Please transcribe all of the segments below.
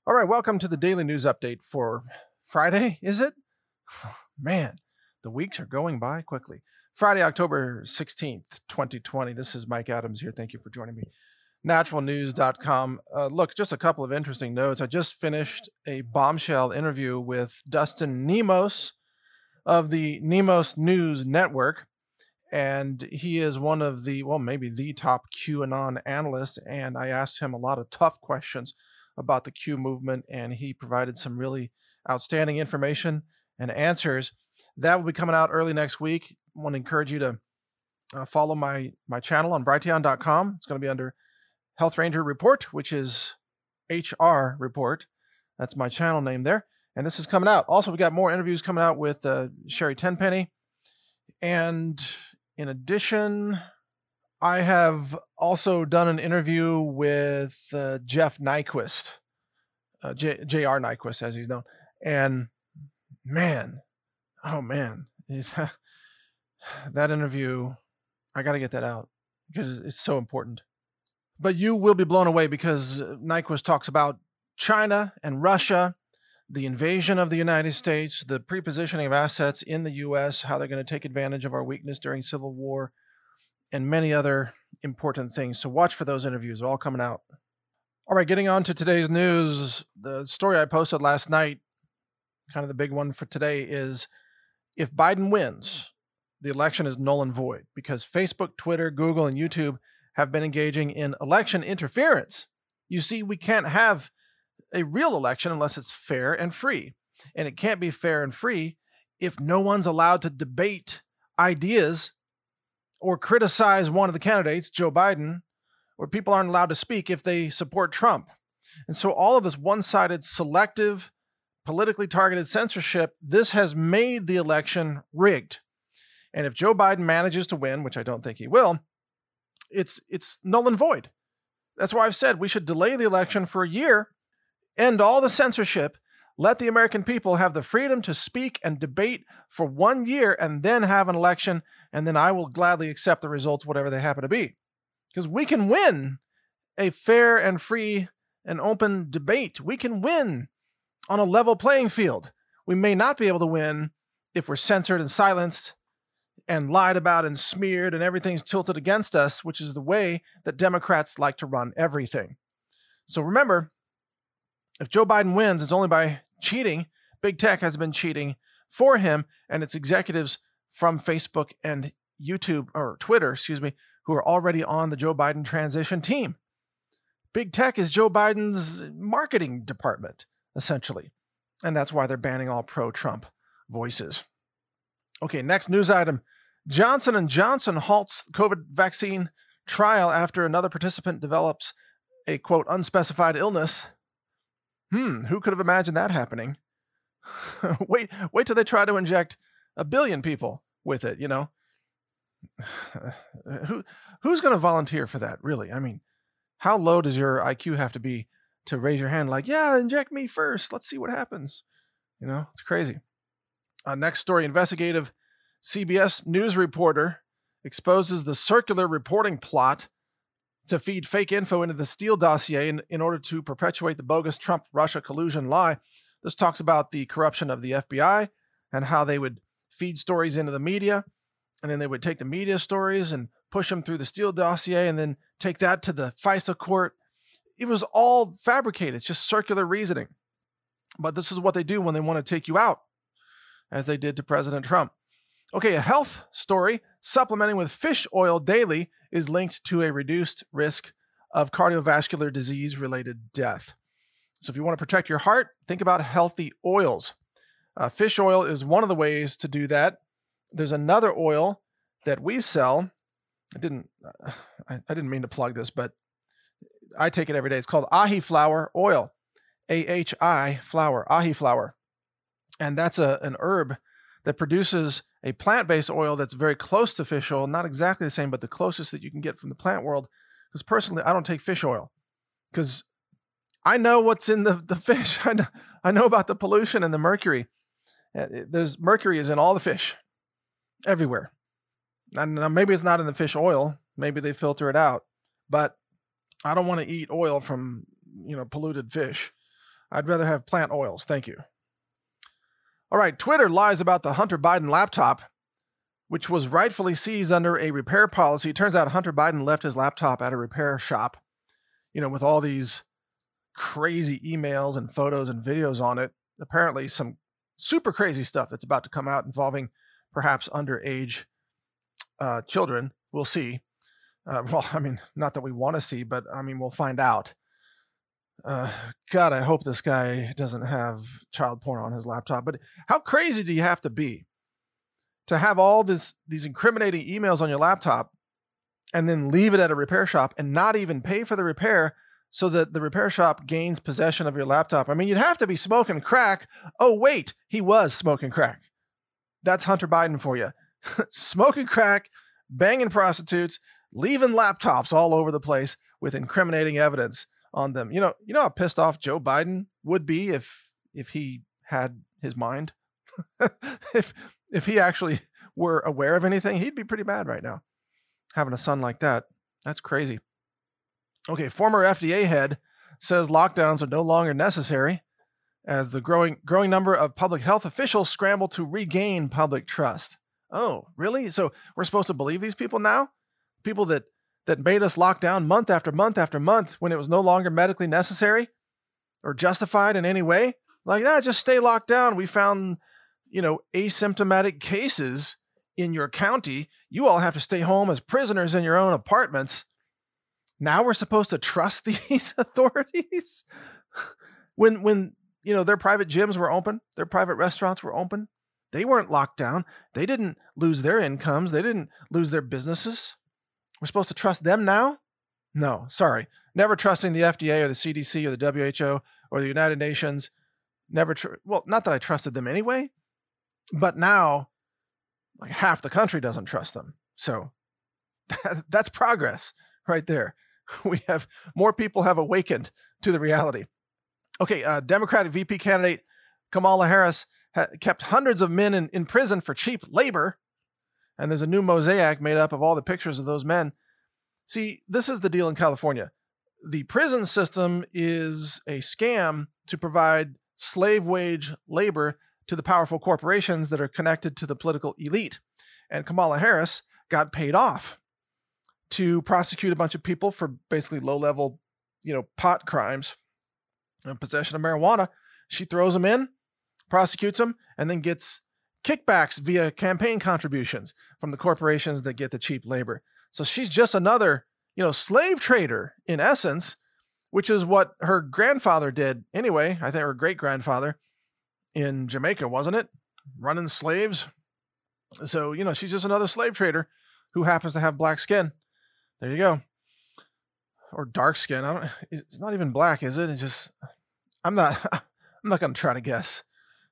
All right, welcome to the daily news update for Friday, is it? Man, the weeks are going by quickly. Friday, October 16th, 2020. This is Mike Adams here. Thank you for joining me. Naturalnews.com. Look, just a couple of interesting notes. I just finished a bombshell interview with Dustin Nemos of the Nemos News Network. And he is one of the, well, maybe the top QAnon analyst. And I asked him a lot of tough questions about the Q movement, and he provided some really outstanding information and answers. That will be coming out early next week. I want to encourage you to follow my channel on Brighteon.com. It's going to be under Health Ranger Report, which is HR Report. That's my channel name there. And this is coming out. Also, we got more interviews coming out with Sherry Tenpenny. And in addition, I have also done an interview with Jeff Nyquist, J.R. Nyquist, as he's known. And man, that interview, I got to get that out because it's so important. But you will be blown away because Nyquist talks about China and Russia, the invasion of the United States, the prepositioning of assets in the U.S., how they're going to take advantage of our weakness during civil war, and many other important things. So watch for those interviews. They're all coming out. All right, getting on to today's news. The story I posted last night, kind of the big one for today, is if Biden wins, the election is null and void because Facebook, Twitter, Google, and YouTube have been engaging in election interference. You see, we can't have a real election unless it's fair and free. And it can't be fair and free if no one's allowed to debate ideas or criticize one of the candidates, Joe Biden, or people aren't allowed to speak if they support Trump. And so all of this one-sided, selective, politically targeted censorship, this has made the election rigged. And if Joe Biden manages to win, which I don't think he will, it's null and void. That's why I've said we should delay the election for a year, end all the censorship, let the American people have the freedom to speak and debate for 1 year and then have an election, and then I will gladly accept the results, whatever they happen to be. Because we can win a fair and free and open debate. We can win on a level playing field. We may not be able to win if we're censored and silenced and lied about and smeared and everything's tilted against us, which is the way that Democrats like to run everything. So remember, if Joe Biden wins, it's only by cheating. Big tech has been cheating for him and its executives from Facebook and YouTube, or Twitter, who are already on the Joe Biden transition team. Big tech is Joe Biden's marketing department, essentially. And that's why they're banning all pro-Trump voices. Okay, next news item. Johnson & Johnson halts COVID vaccine trial after another participant develops a, quote, unspecified illness. Who could have imagined that happening? Wait till they try to inject 1 billion people with it, you know? Who's going to volunteer for that, really? I mean, how low does your IQ have to be to raise your hand like, yeah, inject me first. Let's see what happens. You know, it's crazy. Next story, investigative CBS News reporter exposes the circular reporting plot to feed fake info into the Steele dossier in order to perpetuate the bogus Trump-Russia collusion lie. This talks about the corruption of the FBI and how they would feed stories into the media, and then they would take the media stories and push them through the Steele dossier and then take that to the FISA court. It was all fabricated. It's just circular reasoning. But this is what they do when they want to take you out, as they did to President Trump. Okay, a health story. Supplementing with fish oil daily is linked to a reduced risk of cardiovascular disease-related death. So if you want to protect your heart, think about healthy oils. Fish oil is one of the ways to do that. There's another oil that we sell. I didn't mean to plug this, but I take it every day. It's called ahi flower oil. AHI flower, ahi flower. And that's an herb that produces a plant-based oil that's very close to fish oil, not exactly the same, but the closest that you can get from the plant world. Because personally, I don't take fish oil because I know what's in the fish. I know about the pollution and the mercury. There's mercury is in all the fish, everywhere. And maybe it's not in the fish oil. Maybe they filter it out. But I don't want to eat oil from polluted fish. I'd rather have plant oils. Thank you. All right. Twitter lies about the Hunter Biden laptop, which was rightfully seized under a repair policy. It turns out Hunter Biden left his laptop at a repair shop, with all these crazy emails and photos and videos on it. Apparently some super crazy stuff that's about to come out involving perhaps underage children. We'll see. Not that we want to see, but we'll find out. God, I hope this guy doesn't have child porn on his laptop. But how crazy do you have to be to have all these incriminating emails on your laptop and then leave it at a repair shop and not even pay for the repair so that the repair shop gains possession of your laptop? You'd have to be smoking crack. Oh, wait, he was smoking crack. That's Hunter Biden for you. Smoking crack, banging prostitutes, leaving laptops all over the place with incriminating evidence on them. You know how pissed off Joe Biden would be if he had his mind? if he actually were aware of anything, he'd be pretty bad right now. Having a son like that, that's crazy. Okay, former FDA head says lockdowns are no longer necessary as the growing number of public health officials scramble to regain public trust. Oh, really? So we're supposed to believe these people now? People that made us lock down month after month after month when it was no longer medically necessary or justified in any way? Like, just stay locked down. We found, asymptomatic cases in your county. You all have to stay home as prisoners in your own apartments. Now we're supposed to trust these authorities? When their private gyms were open, their private restaurants were open, they weren't locked down. They didn't lose their incomes. They didn't lose their businesses. We're supposed to trust them now? No, sorry. Never trusting the FDA or the CDC or the WHO or the United Nations. Not that I trusted them anyway, but now like half the country doesn't trust them. So that's progress right there. More people have awakened to the reality. Okay, Democratic VP candidate Kamala Harris kept hundreds of men in prison for cheap labor. And there's a new mosaic made up of all the pictures of those men. See, this is the deal in California. The prison system is a scam to provide slave wage labor to the powerful corporations that are connected to the political elite. And Kamala Harris got paid off to prosecute a bunch of people for basically low-level, pot crimes and possession of marijuana. She throws them in, prosecutes them, and then gets kickbacks via campaign contributions from the corporations that get the cheap labor. So she's just another, slave trader in essence, which is what her grandfather did anyway. I think her great-grandfather in Jamaica, wasn't it? Running slaves. So, she's just another slave trader who happens to have black skin. There you go. Or dark skin. It's not even black, is it? It's just, I'm not going to try to guess.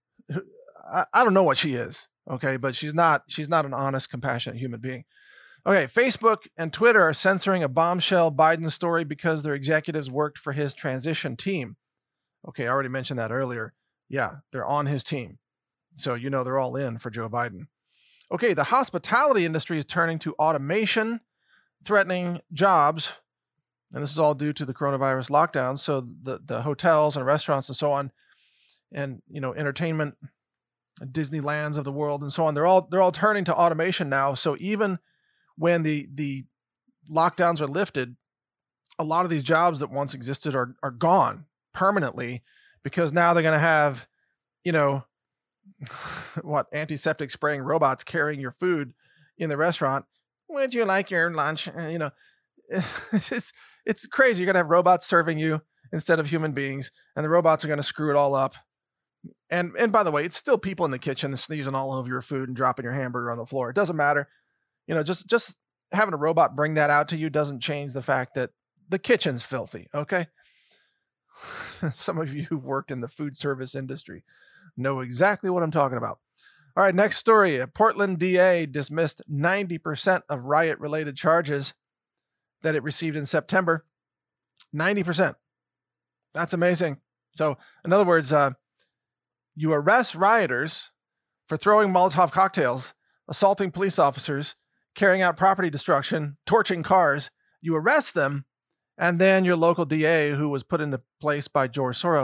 I don't know what she is, okay, but she's not an honest, compassionate human being. Okay, Facebook and Twitter are censoring a bombshell Biden story because their executives worked for his transition team. Okay, I already mentioned that earlier. Yeah, they're on his team. So they're all in for Joe Biden. Okay, the hospitality industry is turning to automation, threatening jobs. And this is all due to the coronavirus lockdowns. So the hotels and restaurants and so on, and entertainment, Disneylands of the world and so on, they're all turning to automation now. So even when the lockdowns are lifted, a lot of these jobs that once existed are gone permanently, because now they're going to have, antiseptic spraying robots carrying your food in the restaurant. Would you like your lunch? It's crazy. You're going to have robots serving you instead of human beings, and the robots are going to screw it all up. And by the way, it's still people in the kitchen sneezing all over your food and dropping your hamburger on the floor. It doesn't matter. Just having a robot bring that out to you doesn't change the fact that the kitchen's filthy, okay? Some of you who've worked in the food service industry know exactly what I'm talking about. All right, next story. A Portland DA dismissed 90% of riot-related charges that it received in September. 90%. That's amazing. So, in other words, you arrest rioters for throwing Molotov cocktails, assaulting police officers, carrying out property destruction, torching cars. You arrest them, and then your local DA, who was put into place by George Soros,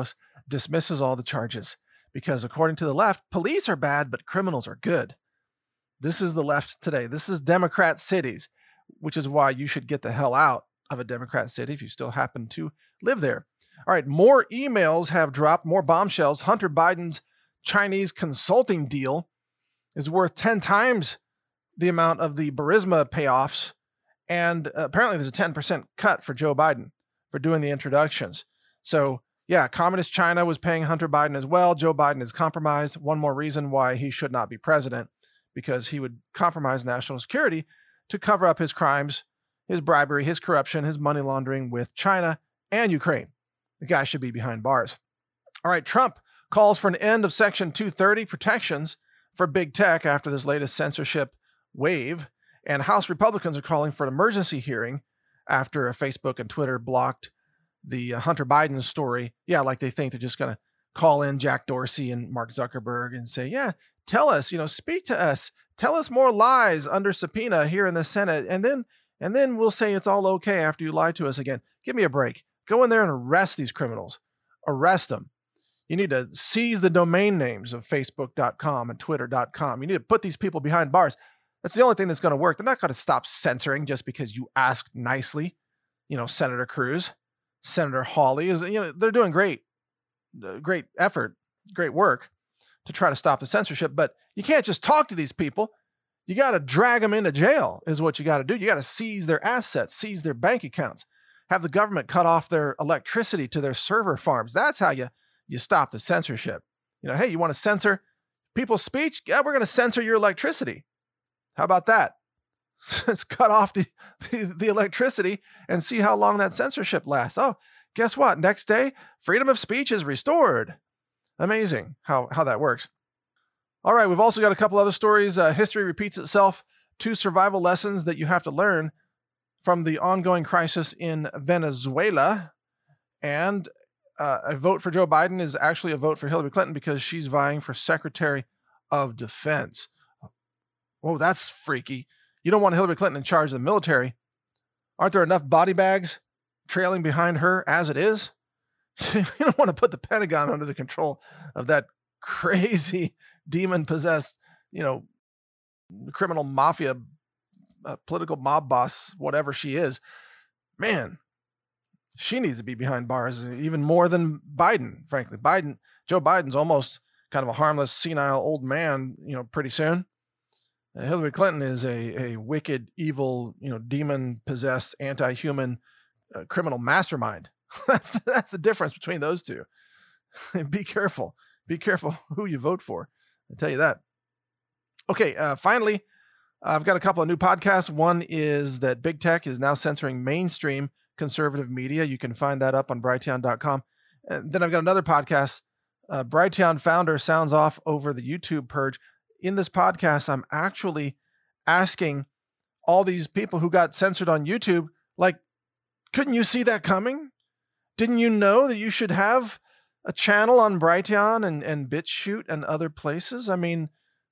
dismisses all the charges because, according to the left, police are bad, but criminals are good. This is the left today. This is Democrat cities, which is why you should get the hell out of a Democrat city if you still happen to live there. All right, more emails have dropped, more bombshells. Hunter Biden's Chinese consulting deal is worth 10 times the amount of the Burisma payoffs. And apparently there's a 10% cut for Joe Biden for doing the introductions. So yeah, communist China was paying Hunter Biden as well. Joe Biden is compromised. One more reason why he should not be president, because he would compromise national security to cover up his crimes, his bribery, his corruption, his money laundering with China and Ukraine. The guy should be behind bars. All right, Trump calls for an end of Section 230 protections for big tech after this latest censorship wave. And House Republicans are calling for an emergency hearing after Facebook and Twitter blocked the Hunter Biden story. Yeah, like they think they're just going to call in Jack Dorsey and Mark Zuckerberg and say, yeah, tell us, speak to us. Tell us more lies under subpoena here in the Senate. And then we'll say it's all okay after you lie to us again. Give me a break. Go in there and arrest these criminals. Arrest them. You need to seize the domain names of Facebook.com and Twitter.com. You need to put these people behind bars. That's the only thing that's going to work. They're not going to stop censoring just because you asked nicely. Senator Cruz, Senator Hawley they're doing great effort, great work to try to stop the censorship. But you can't just talk to these people. You got to drag them into jail is what you got to do. You got to seize their assets, seize their bank accounts, have the government cut off their electricity to their server farms. That's how you stop the censorship. Hey, you want to censor people's speech? Yeah, we're going to censor your electricity. How about that? Let's cut off the electricity and see how long that censorship lasts. Oh, guess what? Next day, freedom of speech is restored. Amazing how that works. All right, we've also got a couple other stories. History repeats itself. 2 survival lessons that you have to learn from the ongoing crisis in Venezuela. And a vote for Joe Biden is actually a vote for Hillary Clinton because she's vying for Secretary of Defense. Whoa, that's freaky. You don't want Hillary Clinton in charge of the military. Aren't there enough body bags trailing behind her as it is? You don't want to put the Pentagon under the control of that crazy demon-possessed, criminal mafia, political mob boss, whatever she is. Man, she needs to be behind bars even more than Biden, frankly. Joe Biden's almost kind of a harmless, senile old man, pretty soon. Hillary Clinton is a wicked, evil, demon-possessed, anti-human criminal mastermind. That's the difference between those two. Be careful. Be careful who you vote for. I'll tell you that. Okay, finally, I've got a couple of new podcasts. One is that big tech is now censoring mainstream conservative media. You can find that up on Brighteon.com. And then I've got another podcast. Brighteon founder sounds off over the YouTube purge. In this podcast, I'm actually asking all these people who got censored on YouTube, like, couldn't you see that coming? Didn't you know that you should have a channel on Brighteon and BitChute and other places? I mean,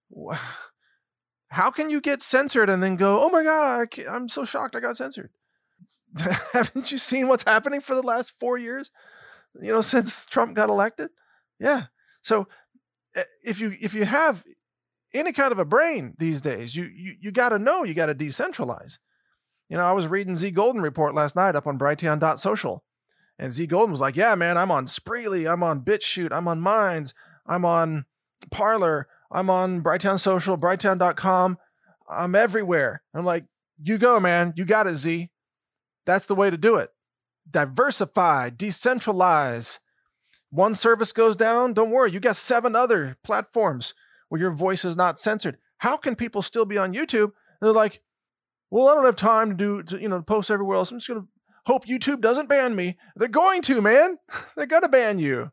how can you get censored and then go, oh my God, I'm so shocked I got censored? Haven't you seen what's happening for the last 4 years, since Trump got elected? Yeah. So if you have any kind of a brain these days, you got to know, you got to decentralize. I was reading Z Golden report last night up on Brighteon.social, and Z Golden was like, yeah, man, I'm on Spreely, I'm on BitChute, I'm on Minds, I'm on Parler, I'm on Brighteon Social, Brighteon.com, I'm everywhere. I'm like, you go, man, you got it, Z. That's the way to do it. Diversify, decentralize. One service goes down, don't worry, you got 7 other platforms where your voice is not censored. How can people still be on YouTube? And they're like, well, I don't have time to post everywhere else. I'm just going to hope YouTube doesn't ban me. They're going to, man. They're going to ban you.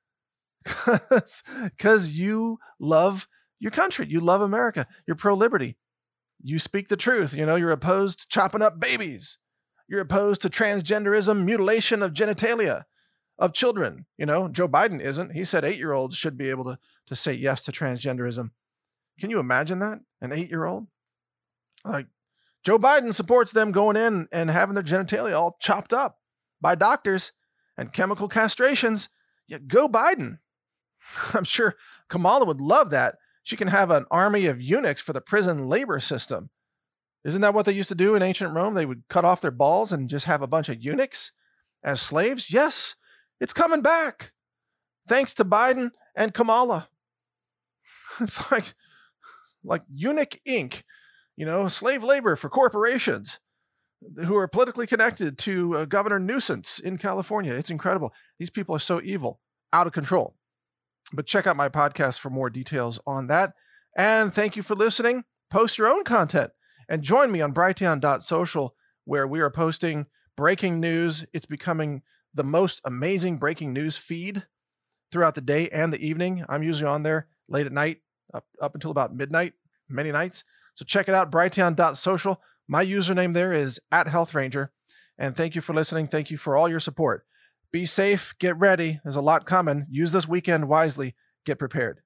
Because you love your country. You love America. You're pro-liberty. You speak the truth. You're opposed to chopping up babies. You're opposed to transgenderism, mutilation of genitalia of children. Joe Biden isn't. He said 8-year-olds should be able to say yes to transgenderism. Can you imagine that? An 8-year-old? Like, Joe Biden supports them going in and having their genitalia all chopped up by doctors and chemical castrations. Yeah, go Biden. I'm sure Kamala would love that. She can have an army of eunuchs for the prison labor system. Isn't that what they used to do in ancient Rome? They would cut off their balls and just have a bunch of eunuchs as slaves? Yes, it's coming back. Thanks to Biden and Kamala. It's like Eunuch Inc., slave labor for corporations who are politically connected to Governor Nuisance in California. It's incredible. These people are so evil, out of control. But check out my podcast for more details on that. And thank you for listening. Post your own content and join me on Brighteon.social, where we are posting breaking news. It's becoming the most amazing breaking news feed throughout the day and the evening. I'm usually on there late at night, up until about midnight, many nights. So check it out, Brighteon.social. My username there is @HealthRanger. And thank you for listening. Thank you for all your support. Be safe. Get ready. There's a lot coming. Use this weekend wisely. Get prepared.